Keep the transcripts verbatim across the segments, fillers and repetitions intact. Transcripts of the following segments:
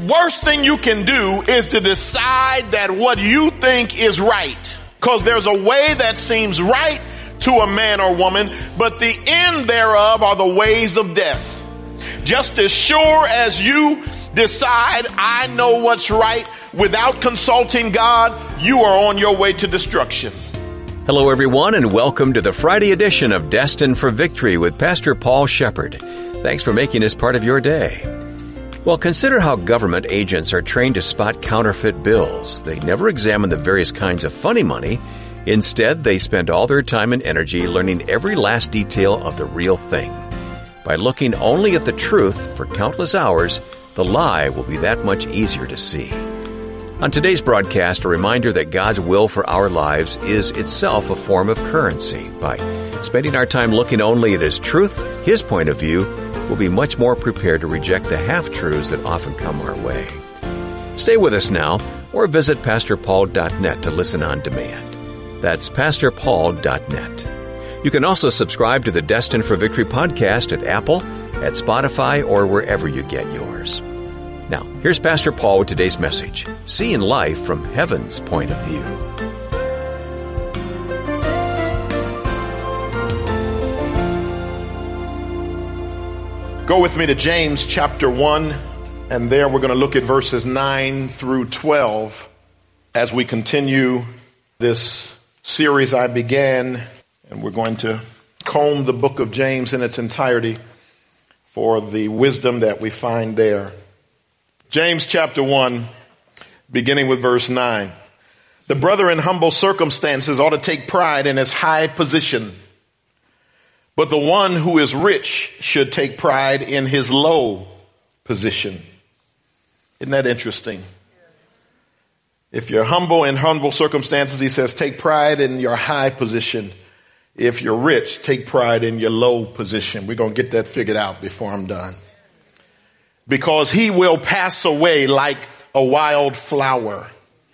worst thing you can do is to decide that what you think is right. Because there's a way that seems right to a man or woman, but the end thereof are the ways of death. Just as sure as you decide, I know what's right, without consulting God, you are on your way to destruction. Hello, everyone, and welcome to the Friday edition of Destined for Victory with Pastor Paul Shepherd. Thanks for making this part of your day. Well, consider how government agents are trained to spot counterfeit bills. They never examine the various kinds of funny money. Instead, they spend all their time and energy learning every last detail of the real thing. By looking only at the truth for countless hours, the lie will be that much easier to see. On today's broadcast, a reminder that God's will for our lives is itself a form of currency. By spending our time looking only at His truth, His point of view, we'll be much more prepared to reject the half-truths that often come our way. Stay with us now, or visit pastor paul dot net to listen on demand. That's pastor paul dot net. You can also subscribe to the Destined for Victory podcast at Apple, at Spotify, or wherever you get yours. Now, here's Pastor Paul with today's message, Seeing Life from Heaven's Point of View. Go with me to James chapter one, and there we're going to look at verses nine through twelve as we continue this series I began, and we're going to comb the book of James in its entirety for the wisdom that we find there. James chapter one, beginning with verse nine. The brother in humble circumstances ought to take pride in his high position, but the one who is rich should take pride in his low position. Isn't that interesting? If you're humble in humble circumstances, he says, take pride in your high position. If you're rich, take pride in your low position. We're going to get that figured out before I'm done. Because he will pass away like a wild flower.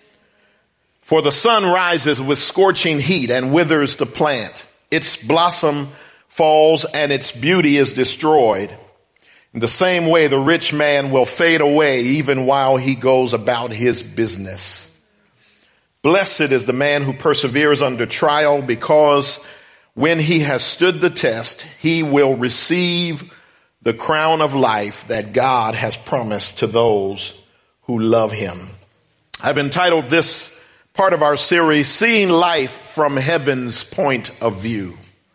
For the sun rises with scorching heat and withers the plant. Its blossom falls and its beauty is destroyed. In the same way, the rich man will fade away even while he goes about his business. Blessed is the man who perseveres under trial, because when he has stood the test, he will receive the crown of life that God has promised to those who love him. I've entitled this part of our series, Seeing Life from Heaven's Point of View.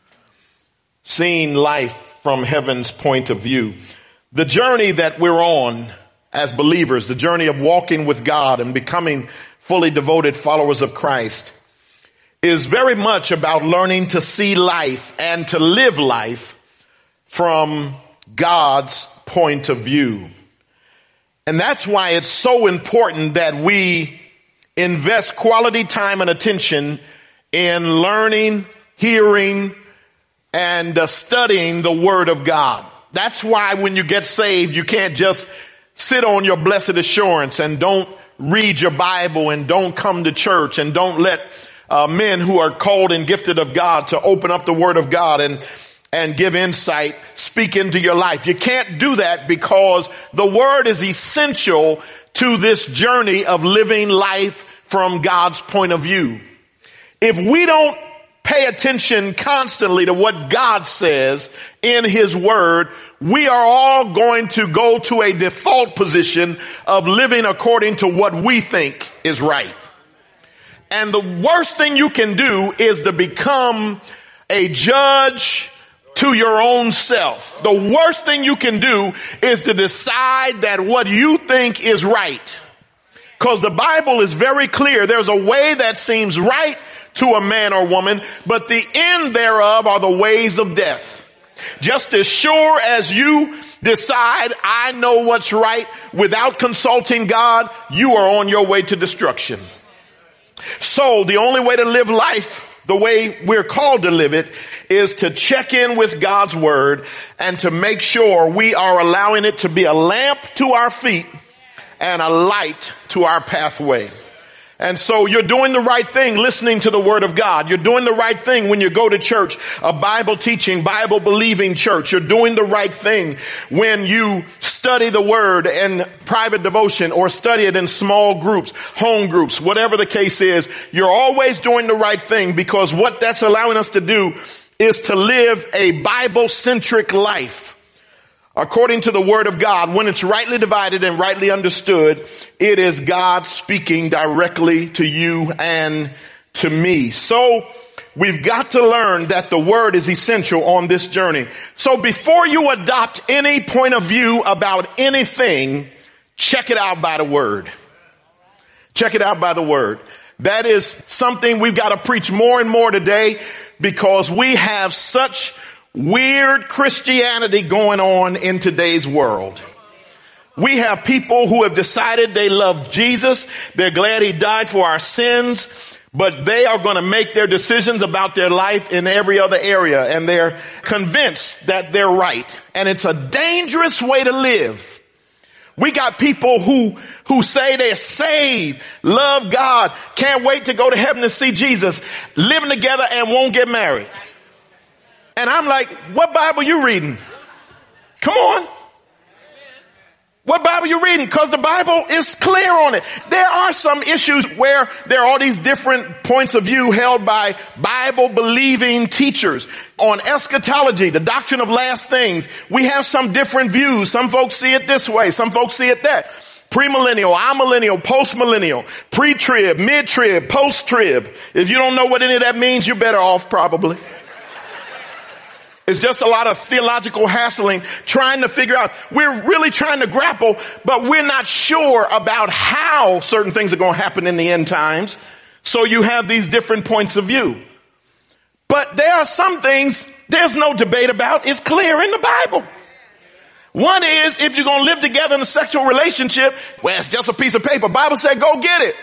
Seeing life from heaven's point of view. The journey that we're on as believers, the journey of walking with God and becoming fully devoted followers of Christ, is very much about learning to see life and to live life from God's point of view. And that's why it's so important that we invest quality time and attention in learning, hearing, and uh, studying the Word of God. That's why when you get saved, you can't just sit on your blessed assurance and don't read your Bible and don't come to church and don't let uh, men who are called and gifted of God to open up the Word of God and and give insight, speak into your life. You can't do that, because the Word is essential to this journey of living life from God's point of view. If we don't pay attention constantly to what God says in His Word, we are all going to go to a default position of living according to what we think is right. And the worst thing you can do is to become a judge to your own self. The worst thing you can do is to decide that what you think is right. Because the Bible is very clear. There's a way that seems right to a man or woman, but the end thereof are the ways of death. Just as sure as you decide, I know what's right, without consulting God, you are on your way to destruction. So the only way to live life the way we're called to live it is to check in with God's Word and to make sure we are allowing it to be a lamp to our feet and a light to our pathway. And so you're doing the right thing listening to the word of God. You're doing the right thing when you go to church, a Bible teaching, Bible believing church. You're doing the right thing when you study the word in private devotion or study it in small groups, home groups, whatever the case is. You're always doing the right thing, because what that's allowing us to do is to live a Bible-centric life. According to the word of God, when it's rightly divided and rightly understood, it is God speaking directly to you and to me. So we've got to learn that the word is essential on this journey. So before you adopt any point of view about anything, check it out by the word. Check it out by the word. That is something we've got to preach more and more today, because we have such weird Christianity going on in today's world. We have people who have decided they love Jesus. They're glad he died for our sins, but they are going to make their decisions about their life in every other area, and they're convinced that they're right. And it's a dangerous way to live. We got people who, who say they're saved, love God, can't wait to go to heaven and see Jesus, living together and won't get married. And I'm like, what Bible you reading? Come on. What Bible you reading? Because the Bible is clear on it. There are some issues where there are all these different points of view held by Bible believing teachers on eschatology, the doctrine of last things. We have some different views. Some folks see it this way. Some folks see it that. Premillennial, amillennial, postmillennial, pre-trib, mid-trib, post-trib. If you don't know what any of that means, you're better off probably. It's just a lot of theological hassling, trying to figure out. We're really trying to grapple, but we're not sure about how certain things are going to happen in the end times. So you have these different points of view. But there are some things there's no debate about. It's clear in the Bible. One is, if you're going to live together in a sexual relationship, well, it's just a piece of paper. Bible said, go get it.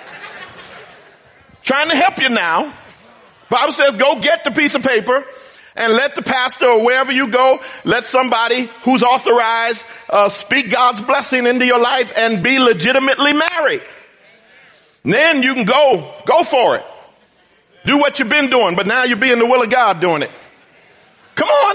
Trying to help you now. Bible says, go get the piece of paper. And let the pastor or wherever you go, let somebody who's authorized uh, speak God's blessing into your life and be legitimately married. And then you can go, go for it. Do what you've been doing, but now you're being the will of God doing it. Come on.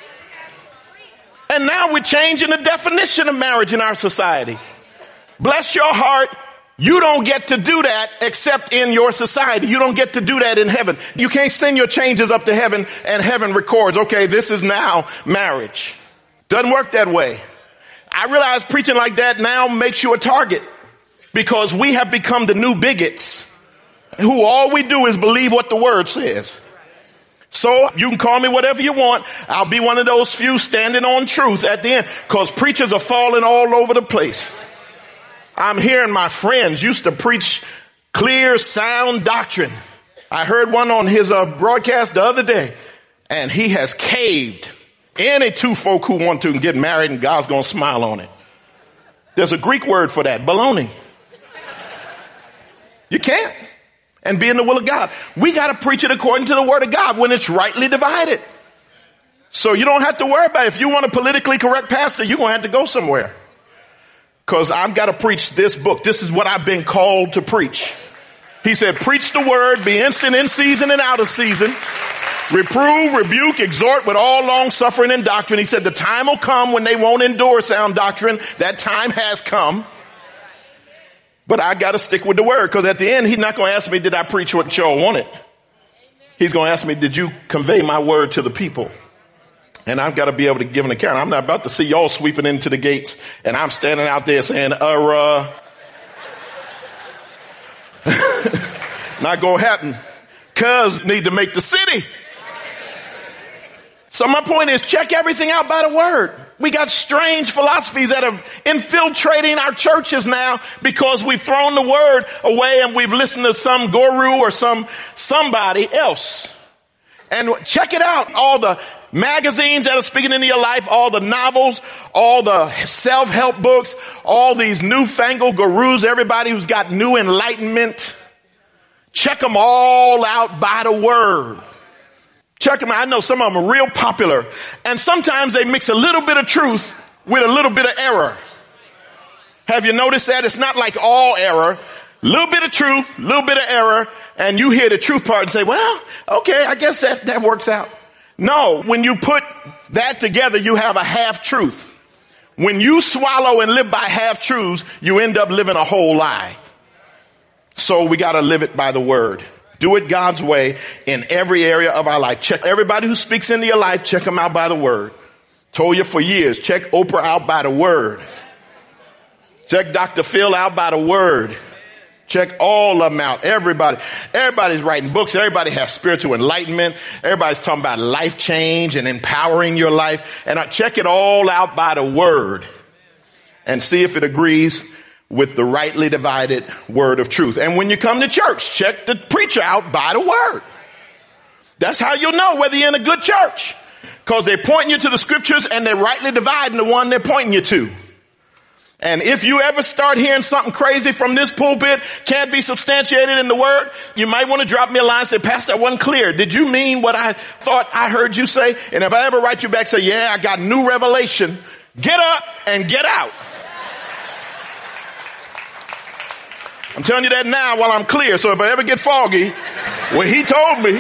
And now we're changing the definition of marriage in our society. Bless your heart. You don't get to do that except in your society. You don't get to do that in heaven. You can't send your changes up to heaven and heaven records, okay, this is now marriage. Doesn't work that way. I realize preaching like that now makes you a target, because we have become the new bigots who all we do is believe what the word says. So you can call me whatever you want. I'll be one of those few standing on truth at the end, because preachers are falling all over the place. I'm hearing my friends used to preach clear, sound doctrine. I heard one on his uh, broadcast the other day, and he has caved. Any two folk who want to get married, and God's going to smile on it. There's a Greek word for that, baloney. You can't. And be in the will of God. We got to preach it according to the word of God when it's rightly divided. So you don't have to worry about it. If you want a politically correct pastor, you're going to have to go somewhere. Because I've got to preach this book. This is what I've been called to preach. He said, preach the word, be instant in season and out of season. Reprove, rebuke, exhort with all long suffering and doctrine. He said, the time will come when they won't endure sound doctrine. That time has come. But I got to stick with the word, because at the end, he's not going to ask me, did I preach what y'all wanted? He's going to ask me, did you convey my word to the people? And I've got to be able to give an account. I'm not about to see y'all sweeping into the gates and I'm standing out there saying, uh, uh not going to happen. Cuz need to make the city. So my point is, check everything out by the word. We got strange philosophies that are infiltrating our churches now, because we've thrown the word away and we've listened to some guru or some somebody else. And check it out. All the magazines that are speaking into your life, all the novels, all the self-help books, all these newfangled gurus, everybody who's got new enlightenment. Check them all out by the word. Check them out. I know some of them are real popular. And sometimes they mix a little bit of truth with a little bit of error. Have you noticed that? It's not like all error. Little bit of truth, little bit of error, and you hear the truth part and say, well, okay, I guess that, that works out. No, when you put that together, you have a half truth. When you swallow and live by half truths, you end up living a whole lie. So we got to live it by the word. Do it God's way in every area of our life. Check everybody who speaks into your life, check them out by the word. Told you for years, check Oprah out by the word. Check Doctor Phil out by the word. Check all of them out. Everybody, everybody's writing books. Everybody has spiritual enlightenment. Everybody's talking about life change and empowering your life. And I check it all out by the word and see if it agrees with the rightly divided word of truth. And when you come to church, check the preacher out by the word. That's how you'll know whether you're in a good church, because they're pointing you to the scriptures and they're rightly dividing the one they're pointing you to. And if you ever start hearing something crazy from this pulpit, can't be substantiated in the word, you might want to drop me a line and say, Pastor, that wasn't clear. Did you mean what I thought I heard you say? And if I ever write you back, say, yeah, I got new revelation. Get up and get out. I'm telling you that now while I'm clear. So if I ever get foggy, well, he told me.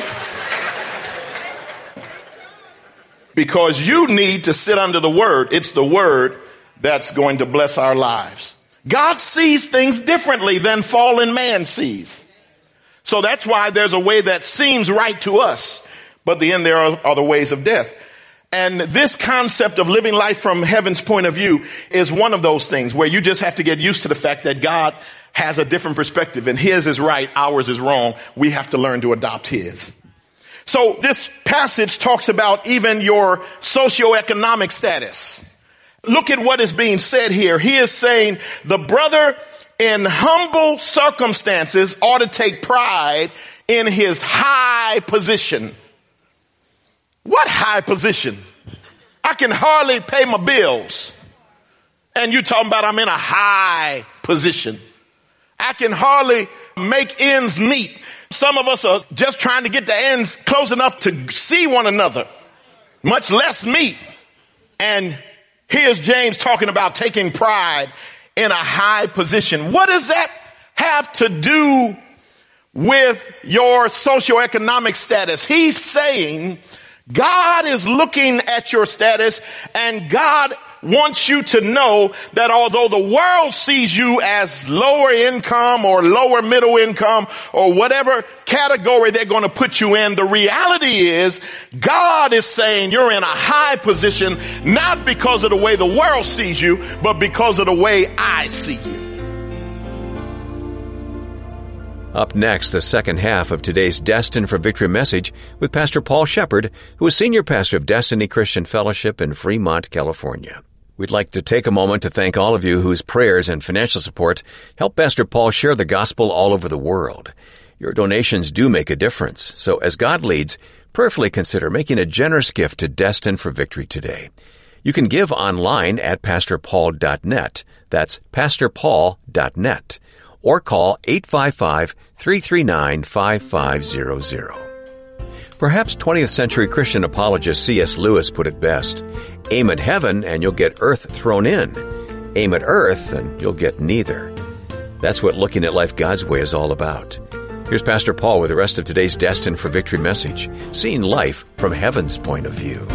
Because you need to sit under the word. It's the word that's going to bless our lives. God sees things differently than fallen man sees. So that's why there's a way that seems right to us, but the end there are, are the ways of death. And this concept of living life from heaven's point of view is one of those things where you just have to get used to the fact that God has a different perspective, and his is right, ours is wrong. We have to learn to adopt his. So this passage talks about even your socioeconomic status. Look at what is being said here. He is saying the brother in humble circumstances ought to take pride in his high position. What high position? I can hardly pay my bills. And you talking about I'm in a high position. I can hardly make ends meet. Some of us are just trying to get the ends close enough to see one another, much less meet. And here's James talking about taking pride in a high position. What does that have to do with your socioeconomic status? He's saying God is looking at your status, and God wants you to know that although the world sees you as lower income or lower middle income or whatever category they're going to put you in, the reality is God is saying you're in a high position, not because of the way the world sees you, but because of the way I see you. Up next, the second half of today's Destined for Victory message with Pastor Paul Shepard, who is Senior Pastor of Destiny Christian Fellowship in Fremont, California. We'd like to take a moment to thank all of you whose prayers and financial support help Pastor Paul share the gospel all over the world. Your donations do make a difference, so as God leads, prayerfully consider making a generous gift to Destined for Victory today. You can give online at pastor paul dot net. That's pastor paul dot net. Or call eight five five, three three nine, five five zero zero. Perhaps twentieth century Christian apologist C S Lewis put it best: aim at heaven and you'll get earth thrown in. Aim at earth and you'll get neither. That's what looking at life God's way is all about. Here's Pastor Paul with the rest of today's Destined for Victory message, seeing life from heaven's point of view.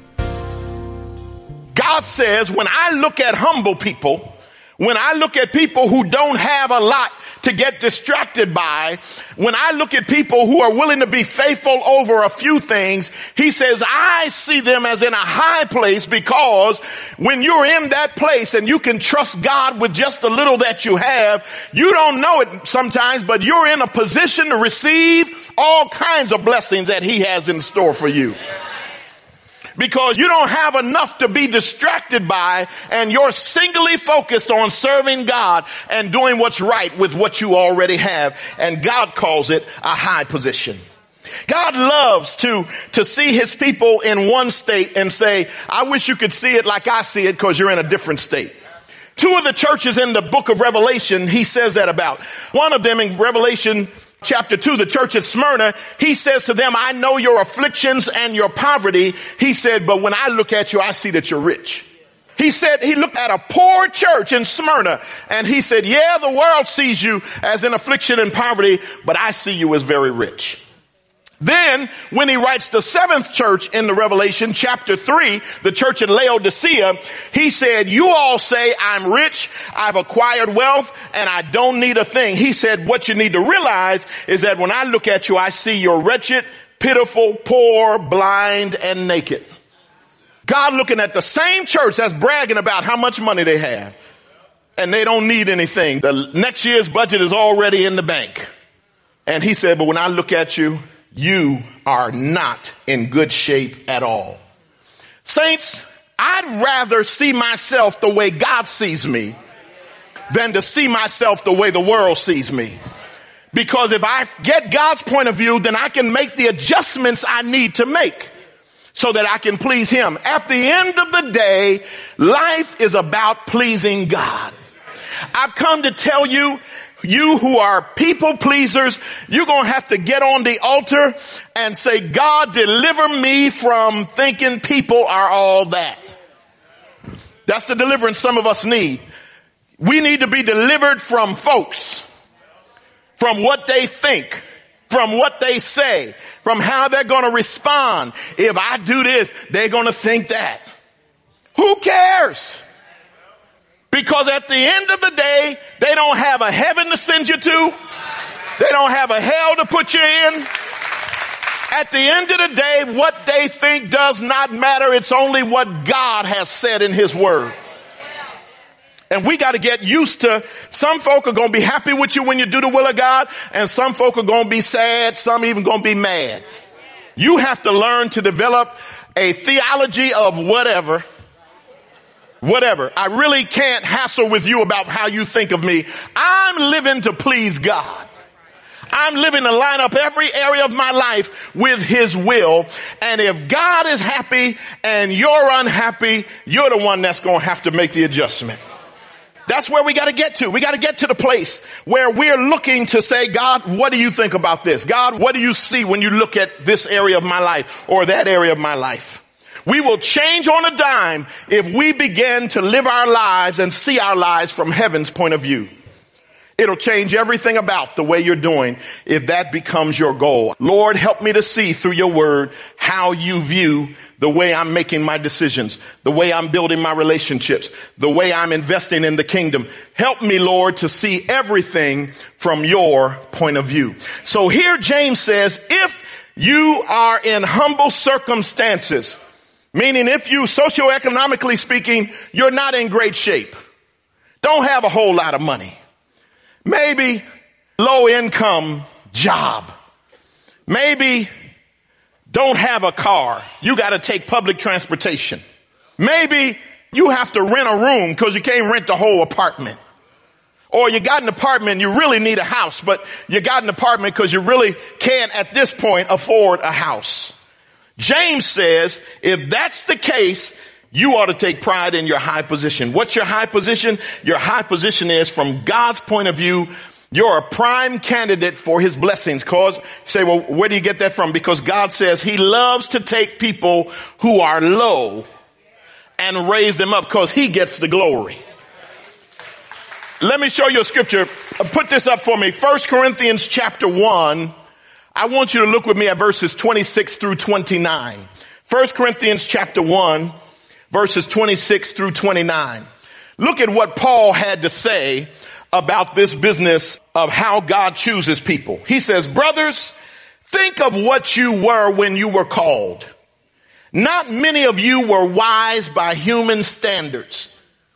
God says, when I look at humble people, when I look at people who don't have a lot to get distracted by, when I look at people who are willing to be faithful over a few things, he says, I see them as in a high place, because when you're in that place and you can trust God with just a little that you have, you don't know it sometimes, but you're in a position to receive all kinds of blessings that he has in store for you. Because you don't have enough to be distracted by, and you're singly focused on serving God and doing what's right with what you already have. And God calls it a high position. God loves to, to see his people in one state and say, I wish you could see it like I see it, because you're in a different state. Two of the churches in the book of Revelation, he says that about. One of them in Revelation Chapter two, the church at Smyrna, he says to them, I know your afflictions and your poverty. He said, but when I look at you, I see that you're rich. He said, he looked at a poor church in Smyrna and he said, yeah, the world sees you as in affliction and poverty, but I see you as very rich. Then when he writes the seventh church in the Revelation chapter three, the church at Laodicea, he said, you all say I'm rich, I've acquired wealth, and I don't need a thing. He said, what you need to realize is that when I look at you, I see you're wretched, pitiful, poor, blind, and naked. God looking at the same church that's bragging about how much money they have, and they don't need anything. The next year's budget is already in the bank. And he said, but when I look at you, you are not in good shape at all. Saints, I'd rather see myself the way God sees me than to see myself the way the world sees me. Because if I get God's point of view, then I can make the adjustments I need to make so that I can please him. At the end of the day, life is about pleasing God. I've come to tell you, you who are people pleasers, you're going to have to get on the altar and say, God, deliver me from thinking people are all that. That's the deliverance some of us need. We need to be delivered from folks, from what they think, from what they say, from how they're going to respond. If I do this, they're going to think that. Who cares? Because at the end of the day, they don't have a heaven to send you to. They don't have a hell to put you in. At the end of the day, what they think does not matter. It's only what God has said in his word. And we got to get used to, some folk are going to be happy with you when you do the will of God, and some folk are going to be sad, some even going to be mad. You have to learn to develop a theology of whatever. Whatever. I really can't hassle with you about how you think of me. I'm living to please God. I'm living to line up every area of my life with his will. And if God is happy and you're unhappy, you're the one that's going to have to make the adjustment. That's where we got to get to. We got to get to the place where we're looking to say, God, what do you think about this? God, what do you see when you look at this area of my life or that area of my life? We will change on a dime if we begin to live our lives and see our lives from heaven's point of view. It'll change everything about the way you're doing if that becomes your goal. Lord, help me to see through your word how you view the way I'm making my decisions, the way I'm building my relationships, the way I'm investing in the kingdom. Help me, Lord, to see everything from your point of view. So here James says, if you are in humble circumstances, meaning if you, socioeconomically speaking, you're not in great shape, don't have a whole lot of money, maybe low income job, maybe don't have a car, you got to take public transportation, maybe you have to rent a room because you can't rent the whole apartment, or you got an apartment and you really need a house, but you got an apartment because you really can't at this point afford a house. James says, if that's the case, you ought to take pride in your high position. What's your high position? Your high position is, from God's point of view, you're a prime candidate for his blessings. Cause you say, well, where do you get that from? Because God says he loves to take people who are low and raise them up because he gets the glory. Let me show you a scripture. Put this up for me. First Corinthians chapter one. I want you to look with me at verses twenty-six through twenty-nine. First Corinthians chapter one, verses twenty-six through twenty-nine. Look at what Paul had to say about this business of how God chooses people. He says, brothers, think of what you were when you were called. Not many of you were wise by human standards.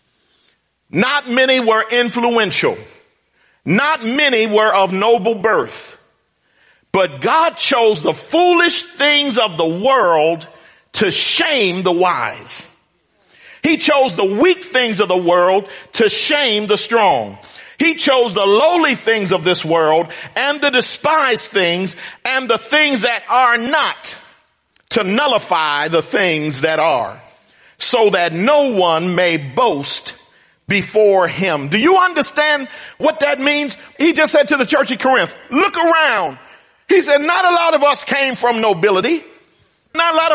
Not many were influential. Not many were of noble birth. But God chose the foolish things of the world to shame the wise. He chose the weak things of the world to shame the strong. He chose the lowly things of this world and the despised things and the things that are not to nullify the things that are, so that no one may boast before him. Do you understand what that means? He just said to the church at Corinth, look around. He said, not a lot of us came from nobility. Not a lot of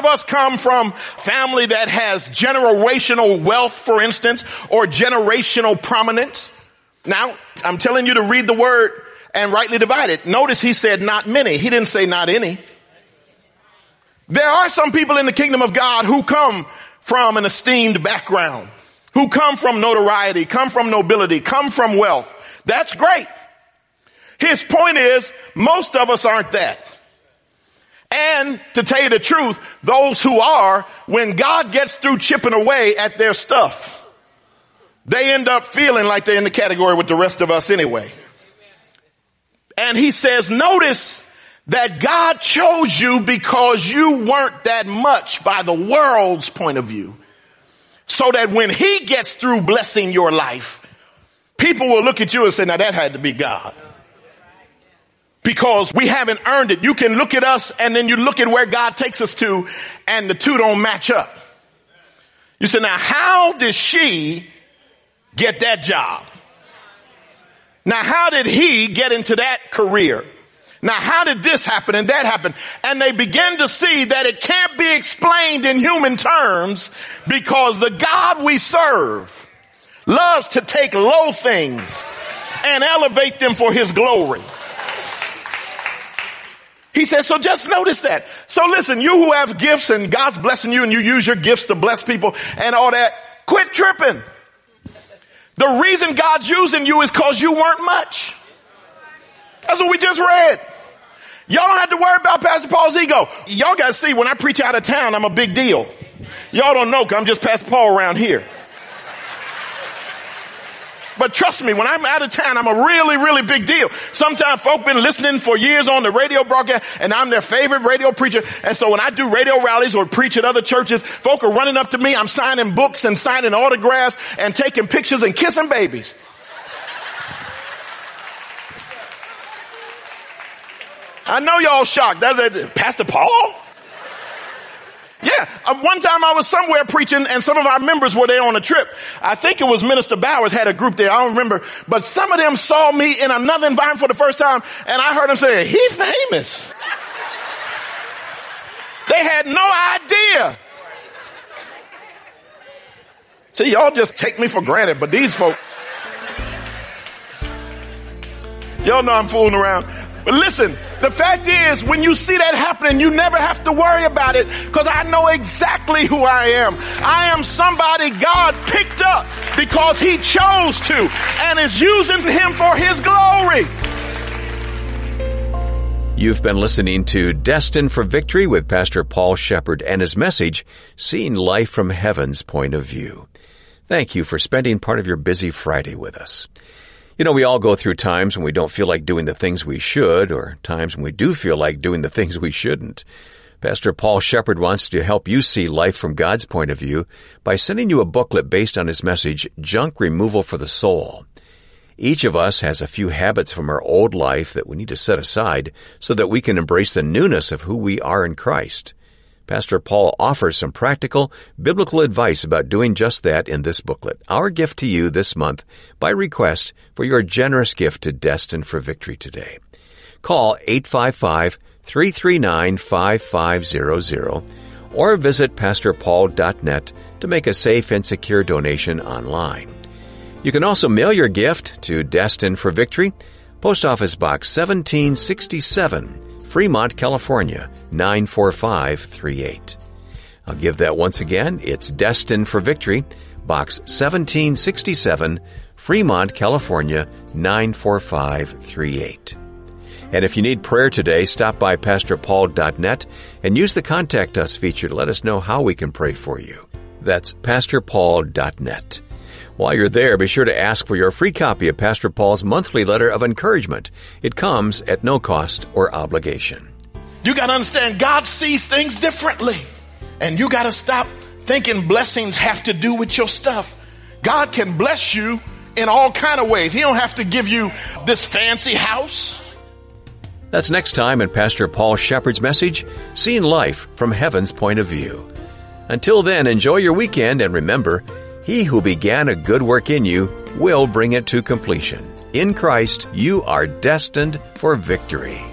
us come from family that has generational wealth, for instance, or generational prominence. Now, I'm telling you to read the word and rightly divide it. Notice he said not many. He didn't say not any. There are some people in the kingdom of God who come from an esteemed background, who come from notoriety, come from nobility, come from wealth. That's great. His point is, most of us aren't that. And to tell you the truth, those who are, when God gets through chipping away at their stuff, they end up feeling like they're in the category with the rest of us anyway. And he says, notice that God chose you because you weren't that much by the world's point of view. So that when he gets through blessing your life, people will look at you and say, now that had to be God. Because we haven't earned it. You can look at us and then you look at where God takes us to and the two don't match up. You say, now how did she get that job? Now how did he get into that career? Now, how did this happen and that happen? And they begin to see that it can't be explained in human terms because the God we serve loves to take low things and elevate them for his glory. He says, so just notice that. So listen, you who have gifts and God's blessing you and you use your gifts to bless people and all that, quit tripping. The reason God's using you is because you weren't much. That's what we just read. Y'all don't have to worry about Pastor Paul's ego. Y'all got to see, when I preach out of town, I'm a big deal. Y'all don't know because I'm just Pastor Paul around here. But trust me, when I'm out of town, I'm a really, really big deal. Sometimes folk been listening for years on the radio broadcast, and I'm their favorite radio preacher. And so when I do radio rallies or preach at other churches, folk are running up to me. I'm signing books and signing autographs and taking pictures and kissing babies. I know y'all shocked. That's it. Pastor Paul? Yeah. Uh, one time I was somewhere preaching and some of our members were there on a trip. I think it was Minister Bowers had a group there. I don't remember. But some of them saw me in another environment for the first time and I heard them say, he's famous. They had no idea. See, y'all just take me for granted, but these folks, y'all know I'm fooling around. But listen, the fact is, when you see that happening, you never have to worry about it because I know exactly who I am. I am somebody God picked up because he chose to and is using him for his glory. You've been listening to Destined for Victory with Pastor Paul Shepard and his message, Seeing Life from Heaven's Point of View. Thank you for spending part of your busy Friday with us. You know, we all go through times when we don't feel like doing the things we should, or times when we do feel like doing the things we shouldn't. Pastor Paul Shepard wants to help you see life from God's point of view by sending you a booklet based on his message, Junk Removal for the Soul. Each of us has a few habits from our old life that we need to set aside so that we can embrace the newness of who we are in Christ. Pastor Paul offers some practical, biblical advice about doing just that in this booklet, our gift to you this month by request for your generous gift to Destined for Victory today. Call eight five five, three three nine, five five zero zero or visit pastor paul dot net to make a safe and secure donation online. You can also mail your gift to Destined for Victory, Post Office Box seventeen sixty-seven, Fremont, California, nine four five three eight. I'll give that once again. It's Destined for Victory, Box seventeen sixty-seven, Fremont, California, nine four five three eight. And if you need prayer today, stop by pastor paul dot net and use the Contact Us feature to let us know how we can pray for you. That's pastor paul dot net. While you're there, be sure to ask for your free copy of Pastor Paul's monthly letter of encouragement. It comes at no cost or obligation. You got to understand, God sees things differently. And you got to stop thinking blessings have to do with your stuff. God can bless you in all kind of ways. He don't have to give you this fancy house. That's next time in Pastor Paul Shepard's message, Seeing Life from Heaven's Point of View. Until then, enjoy your weekend and remember, he who began a good work in you will bring it to completion. In Christ, you are destined for victory.